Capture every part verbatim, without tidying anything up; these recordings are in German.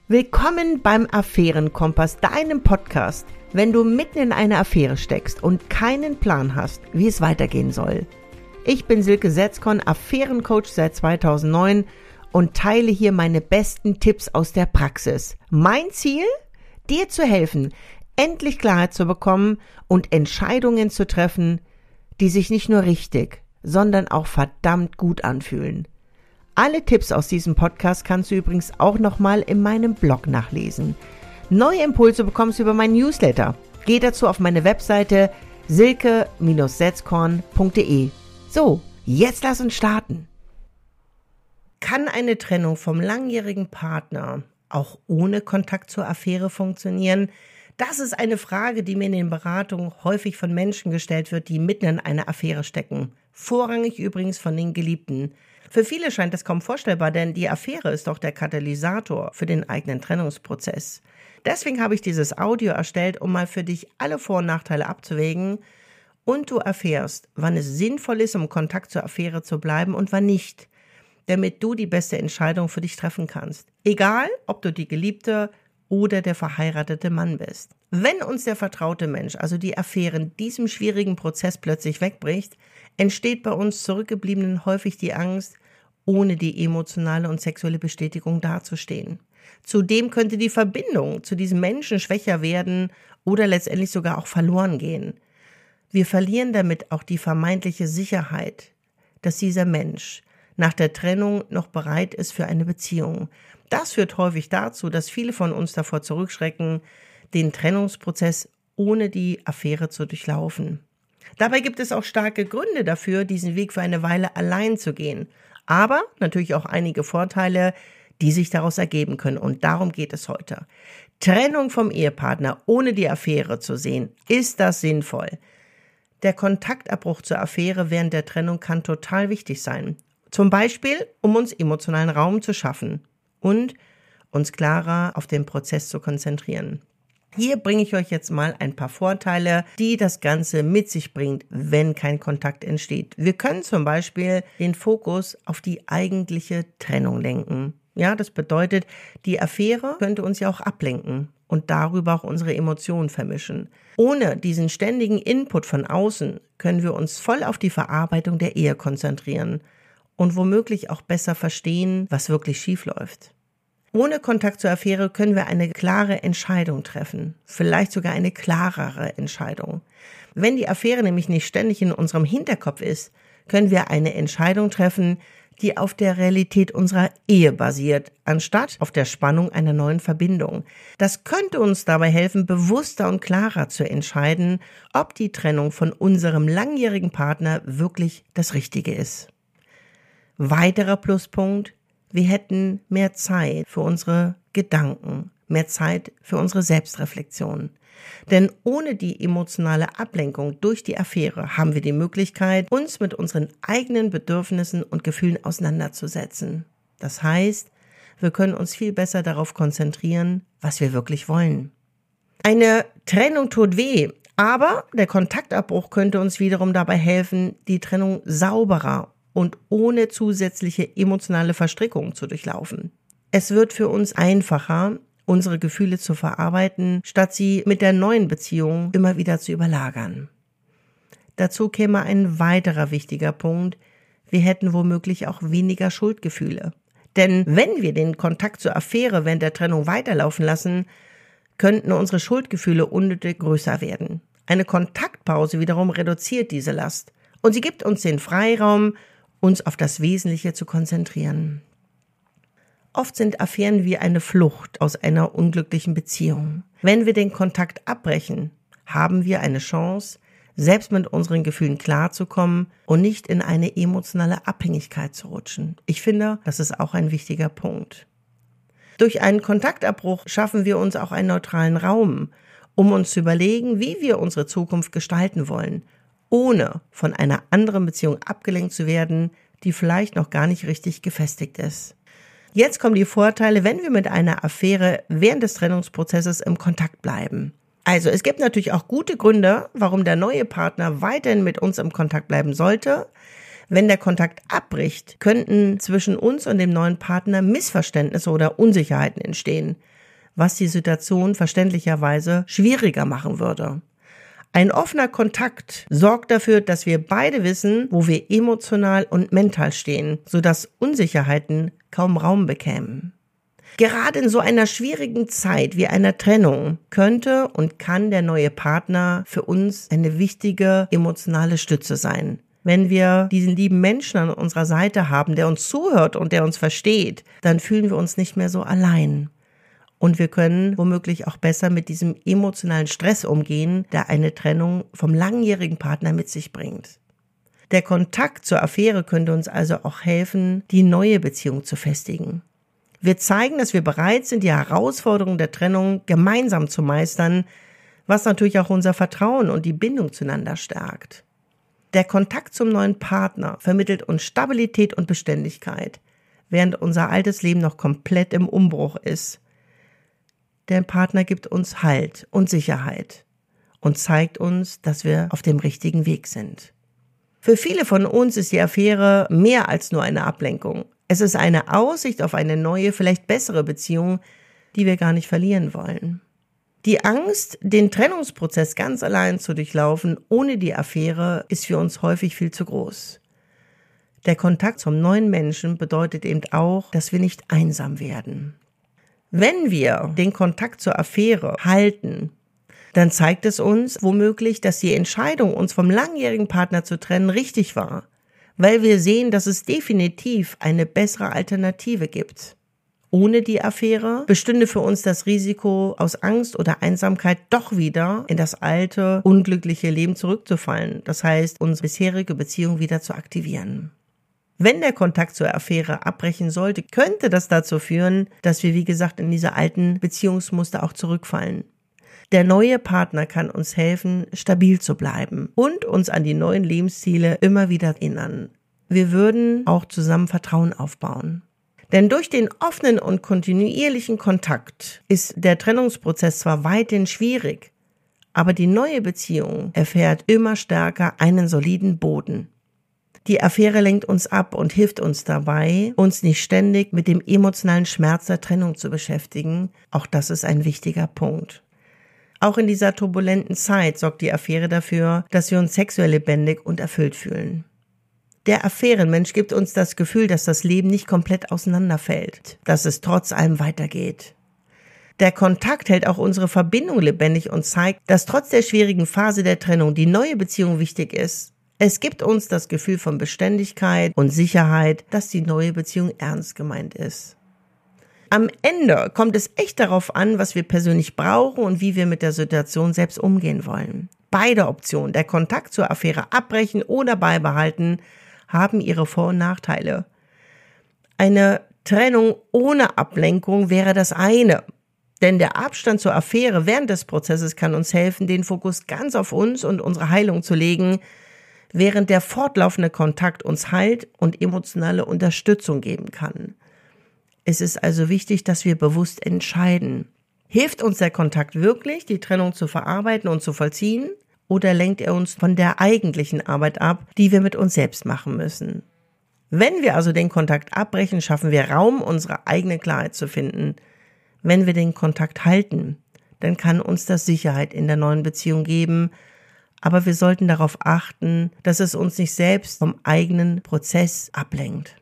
Willkommen beim Affärenkompass, deinem Podcast, wenn du mitten in einer Affäre steckst und keinen Plan hast, wie es weitergehen soll. Ich bin Silke Setzkorn, Affärencoach seit zweitausendneun und teile hier meine besten Tipps aus der Praxis. Mein Ziel? Dir zu helfen, endlich Klarheit zu bekommen und Entscheidungen zu treffen, die sich nicht nur richtig, sondern auch verdammt gut anfühlen. Alle Tipps aus diesem Podcast kannst du übrigens auch nochmal in meinem Blog nachlesen. Neue Impulse bekommst du über meinen Newsletter. Geh dazu auf meine Webseite silke Bindestrich setzkorn punkt de. So, jetzt lass uns starten. Kann eine Trennung vom langjährigen Partner auch ohne Kontakt zur Affäre funktionieren? Das ist eine Frage, die mir in den Beratungen häufig von Menschen gestellt wird, die mitten in einer Affäre stecken. Vorrangig übrigens von den Geliebten. Für viele scheint das kaum vorstellbar, denn die Affäre ist doch der Katalysator für den eigenen Trennungsprozess. Deswegen habe ich dieses Audio erstellt, um mal für dich alle Vor- und Nachteile abzuwägen und du erfährst, wann es sinnvoll ist, im Kontakt zur Affäre zu bleiben und wann nicht, damit du die beste Entscheidung für dich treffen kannst. Egal, ob du die Geliebte oder der verheiratete Mann bist. Wenn uns der vertraute Mensch, also die Affäre, in diesem schwierigen Prozess plötzlich wegbricht, entsteht bei uns Zurückgebliebenen häufig die Angst, ohne die emotionale und sexuelle Bestätigung dazustehen. Zudem könnte die Verbindung zu diesem Menschen schwächer werden oder letztendlich sogar auch verloren gehen. Wir verlieren damit auch die vermeintliche Sicherheit, dass dieser Mensch nach der Trennung noch bereit ist für eine Beziehung. Das führt häufig dazu, dass viele von uns davor zurückschrecken, den Trennungsprozess ohne die Affäre zu durchlaufen. Dabei gibt es auch starke Gründe dafür, diesen Weg für eine Weile allein zu gehen. Aber natürlich auch einige Vorteile, die sich daraus ergeben können. Und darum geht es heute. Trennung vom Ehepartner ohne die Affäre zu sehen, ist das sinnvoll? Der Kontaktabbruch zur Affäre während der Trennung kann total wichtig sein. Zum Beispiel, um uns emotionalen Raum zu schaffen und uns klarer auf den Prozess zu konzentrieren. Hier bringe ich euch jetzt mal ein paar Vorteile, die das Ganze mit sich bringt, wenn kein Kontakt entsteht. Wir können zum Beispiel den Fokus auf die eigentliche Trennung lenken. Ja, das bedeutet, die Affäre könnte uns ja auch ablenken und darüber auch unsere Emotionen vermischen. Ohne diesen ständigen Input von außen können wir uns voll auf die Verarbeitung der Ehe konzentrieren und womöglich auch besser verstehen, was wirklich schief läuft. Ohne Kontakt zur Affäre können wir eine klare Entscheidung treffen, vielleicht sogar eine klarere Entscheidung. Wenn die Affäre nämlich nicht ständig in unserem Hinterkopf ist, können wir eine Entscheidung treffen, die auf der Realität unserer Ehe basiert, anstatt auf der Spannung einer neuen Verbindung. Das könnte uns dabei helfen, bewusster und klarer zu entscheiden, ob die Trennung von unserem langjährigen Partner wirklich das Richtige ist. Weiterer Pluspunkt: Wir hätten mehr Zeit für unsere Gedanken, mehr Zeit für unsere Selbstreflexion. Denn ohne die emotionale Ablenkung durch die Affäre haben wir die Möglichkeit, uns mit unseren eigenen Bedürfnissen und Gefühlen auseinanderzusetzen. Das heißt, wir können uns viel besser darauf konzentrieren, was wir wirklich wollen. Eine Trennung tut weh, aber der Kontaktabbruch könnte uns wiederum dabei helfen, die Trennung sauberer und ohne zusätzliche emotionale Verstrickung zu durchlaufen. Es wird für uns einfacher, unsere Gefühle zu verarbeiten, statt sie mit der neuen Beziehung immer wieder zu überlagern. Dazu käme ein weiterer wichtiger Punkt: Wir hätten womöglich auch weniger Schuldgefühle. Denn wenn wir den Kontakt zur Affäre während der Trennung weiterlaufen lassen, könnten unsere Schuldgefühle unnötig größer werden. Eine Kontaktpause wiederum reduziert diese Last und sie gibt uns den Freiraum, uns auf das Wesentliche zu konzentrieren. Oft sind Affären wie eine Flucht aus einer unglücklichen Beziehung. Wenn wir den Kontakt abbrechen, haben wir eine Chance, selbst mit unseren Gefühlen klarzukommen und nicht in eine emotionale Abhängigkeit zu rutschen. Ich finde, das ist auch ein wichtiger Punkt. Durch einen Kontaktabbruch schaffen wir uns auch einen neutralen Raum, um uns zu überlegen, wie wir unsere Zukunft gestalten wollen, ohne von einer anderen Beziehung abgelenkt zu werden, die vielleicht noch gar nicht richtig gefestigt ist. Jetzt kommen die Vorteile, wenn wir mit einer Affäre während des Trennungsprozesses im Kontakt bleiben. Also es gibt natürlich auch gute Gründe, warum der neue Partner weiterhin mit uns im Kontakt bleiben sollte. Wenn der Kontakt abbricht, könnten zwischen uns und dem neuen Partner Missverständnisse oder Unsicherheiten entstehen. was die Situation verständlicherweise schwieriger machen würde. Ein offener Kontakt sorgt dafür, dass wir beide wissen, wo wir emotional und mental stehen, sodass Unsicherheiten kaum Raum bekämen. Gerade in so einer schwierigen Zeit wie einer Trennung könnte und kann der neue Partner für uns eine wichtige emotionale Stütze sein. Wenn wir diesen lieben Menschen an unserer Seite haben, der uns zuhört und der uns versteht, dann fühlen wir uns nicht mehr so allein. Und wir können womöglich auch besser mit diesem emotionalen Stress umgehen, der eine Trennung vom langjährigen Partner mit sich bringt. Der Kontakt zur Affäre könnte uns also auch helfen, die neue Beziehung zu festigen. Wir zeigen, dass wir bereit sind, die Herausforderungen der Trennung gemeinsam zu meistern, was natürlich auch unser Vertrauen und die Bindung zueinander stärkt. Der Kontakt zum neuen Partner vermittelt uns Stabilität und Beständigkeit, während unser altes Leben noch komplett im Umbruch ist. Der Partner gibt uns Halt und Sicherheit und zeigt uns, dass wir auf dem richtigen Weg sind. Für viele von uns ist die Affäre mehr als nur eine Ablenkung. Es ist eine Aussicht auf eine neue, vielleicht bessere Beziehung, die wir gar nicht verlieren wollen. Die Angst, den Trennungsprozess ganz allein zu durchlaufen, ohne die Affäre, ist für uns häufig viel zu groß. Der Kontakt zum neuen Menschen bedeutet eben auch, dass wir nicht einsam werden. Wenn wir den Kontakt zur Affäre halten, dann zeigt es uns womöglich, dass die Entscheidung, uns vom langjährigen Partner zu trennen, richtig war, weil wir sehen, dass es definitiv eine bessere Alternative gibt. Ohne die Affäre bestünde für uns das Risiko, aus Angst oder Einsamkeit doch wieder in das alte, unglückliche Leben zurückzufallen. Das heißt, unsere bisherige Beziehung wieder zu aktivieren. Wenn der Kontakt zur Affäre abbrechen sollte, könnte das dazu führen, dass wir, wie gesagt, in diese alten Beziehungsmuster auch zurückfallen. Der neue Partner kann uns helfen, stabil zu bleiben und uns an die neuen Lebensziele immer wieder erinnern. Wir würden auch zusammen Vertrauen aufbauen. Denn durch den offenen und kontinuierlichen Kontakt ist der Trennungsprozess zwar weiterhin schwierig, aber die neue Beziehung erfährt immer stärker einen soliden Boden. Die Affäre lenkt uns ab und hilft uns dabei, uns nicht ständig mit dem emotionalen Schmerz der Trennung zu beschäftigen. Auch das ist ein wichtiger Punkt. Auch in dieser turbulenten Zeit sorgt die Affäre dafür, dass wir uns sexuell lebendig und erfüllt fühlen. Der Affärenmensch gibt uns das Gefühl, dass das Leben nicht komplett auseinanderfällt, dass es trotz allem weitergeht. Der Kontakt hält auch unsere Verbindung lebendig und zeigt, dass trotz der schwierigen Phase der Trennung die neue Beziehung wichtig ist. Es gibt uns das Gefühl von Beständigkeit und Sicherheit, dass die neue Beziehung ernst gemeint ist. Am Ende kommt es echt darauf an, was wir persönlich brauchen und wie wir mit der Situation selbst umgehen wollen. Beide Optionen, der Kontakt zur Affäre abbrechen oder beibehalten, haben ihre Vor- und Nachteile. Eine Trennung ohne Ablenkung wäre das eine. Denn der Abstand zur Affäre während des Prozesses kann uns helfen, den Fokus ganz auf uns und unsere Heilung zu legen, während der fortlaufende Kontakt uns Halt und emotionale Unterstützung geben kann. Es ist also wichtig, dass wir bewusst entscheiden. Hilft uns der Kontakt wirklich, die Trennung zu verarbeiten und zu vollziehen, oder lenkt er uns von der eigentlichen Arbeit ab, die wir mit uns selbst machen müssen? Wenn wir also den Kontakt abbrechen, schaffen wir Raum, unsere eigene Klarheit zu finden. Wenn wir den Kontakt halten, dann kann uns das Sicherheit in der neuen Beziehung geben, aber wir sollten darauf achten, dass es uns nicht selbst vom eigenen Prozess ablenkt.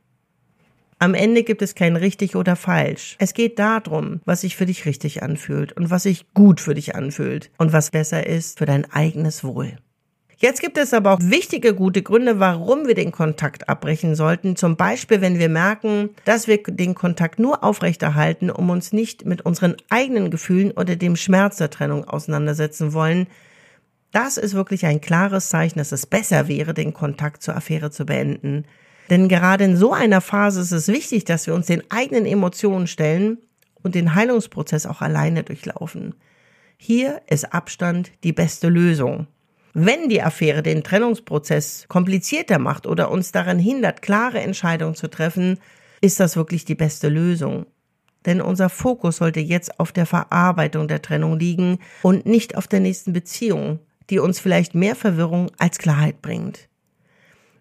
Am Ende gibt es kein richtig oder falsch. Es geht darum, was sich für dich richtig anfühlt und was sich gut für dich anfühlt und was besser ist für dein eigenes Wohl. Jetzt gibt es aber auch wichtige, gute Gründe, warum wir den Kontakt abbrechen sollten. Zum Beispiel, wenn wir merken, dass wir den Kontakt nur aufrechterhalten, um uns nicht mit unseren eigenen Gefühlen oder dem Schmerz der Trennung auseinandersetzen wollen. Das ist wirklich ein klares Zeichen, dass es besser wäre, den Kontakt zur Affäre zu beenden. Denn gerade in so einer Phase ist es wichtig, dass wir uns den eigenen Emotionen stellen und den Heilungsprozess auch alleine durchlaufen. Hier ist Abstand die beste Lösung. Wenn die Affäre den Trennungsprozess komplizierter macht oder uns daran hindert, klare Entscheidungen zu treffen, ist das wirklich die beste Lösung. Denn unser Fokus sollte jetzt auf der Verarbeitung der Trennung liegen und nicht auf der nächsten Beziehung, die uns vielleicht mehr Verwirrung als Klarheit bringt.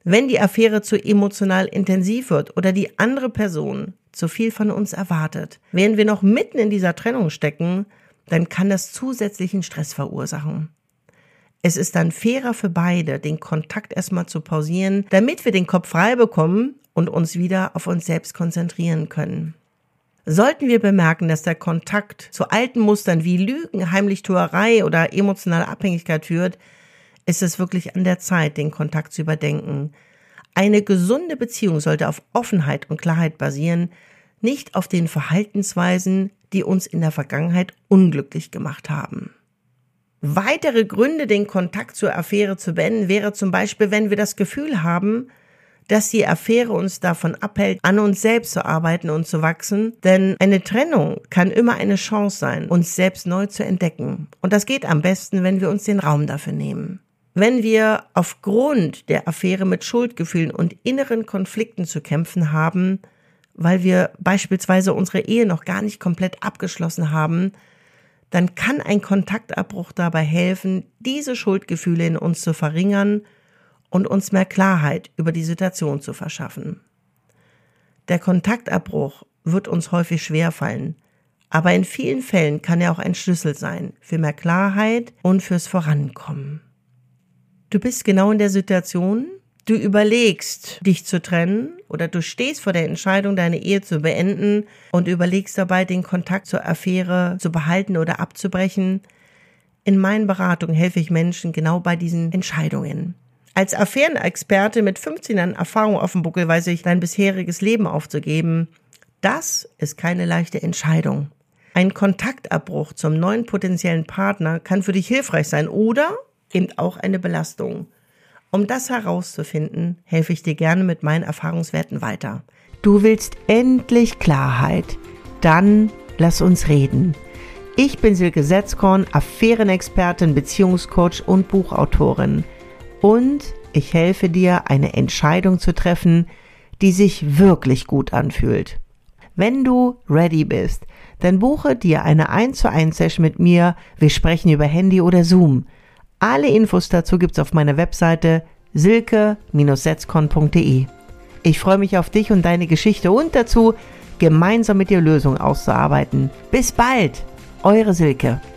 Wenn die Affäre zu emotional intensiv wird oder die andere Person zu viel von uns erwartet, während wir noch mitten in dieser Trennung stecken, dann kann das zusätzlichen Stress verursachen. Es ist dann fairer für beide, den Kontakt erstmal zu pausieren, damit wir den Kopf frei bekommen und uns wieder auf uns selbst konzentrieren können. Sollten wir bemerken, dass der Kontakt zu alten Mustern wie Lügen, Heimlichtuerei oder emotionale Abhängigkeit führt, ist es wirklich an der Zeit, den Kontakt zu überdenken. Eine gesunde Beziehung sollte auf Offenheit und Klarheit basieren, nicht auf den Verhaltensweisen, die uns in der Vergangenheit unglücklich gemacht haben. Weitere Gründe, den Kontakt zur Affäre zu beenden, wäre zum Beispiel, wenn wir das Gefühl haben, dass die Affäre uns davon abhält, an uns selbst zu arbeiten und zu wachsen. Denn eine Trennung kann immer eine Chance sein, uns selbst neu zu entdecken. Und das geht am besten, wenn wir uns den Raum dafür nehmen. Wenn wir aufgrund der Affäre mit Schuldgefühlen und inneren Konflikten zu kämpfen haben, weil wir beispielsweise unsere Ehe noch gar nicht komplett abgeschlossen haben, dann kann ein Kontaktabbruch dabei helfen, diese Schuldgefühle in uns zu verringern und uns mehr Klarheit über die Situation zu verschaffen. Der Kontaktabbruch wird uns häufig schwerfallen, aber in vielen Fällen kann er auch ein Schlüssel sein für mehr Klarheit und fürs Vorankommen. Du bist genau in der Situation, du überlegst, dich zu trennen oder du stehst vor der Entscheidung, deine Ehe zu beenden und überlegst dabei, den Kontakt zur Affäre zu behalten oder abzubrechen. In meinen Beratungen helfe ich Menschen genau bei diesen Entscheidungen. Als Affärenexperte mit fünfzehn Jahren Erfahrung auf dem Buckel weiß ich, dein bisheriges Leben aufzugeben, das ist keine leichte Entscheidung. Ein Kontaktabbruch zum neuen potenziellen Partner kann für dich hilfreich sein oder eben auch eine Belastung. Um das herauszufinden, helfe ich dir gerne mit meinen Erfahrungswerten weiter. Du willst endlich Klarheit? Dann lass uns reden. Ich bin Silke Setzkorn, Affärenexpertin, Beziehungscoach und Buchautorin. Und ich helfe dir, eine Entscheidung zu treffen, die sich wirklich gut anfühlt. Wenn du ready bist, dann buche dir eine eins zu eins Session mit mir. Wir sprechen über Handy oder Zoom. Alle Infos dazu gibt's auf meiner Webseite silke Bindestrich setzkorn punkt de. Ich freue mich auf dich und deine Geschichte und dazu, gemeinsam mit dir Lösungen auszuarbeiten. Bis bald, eure Silke.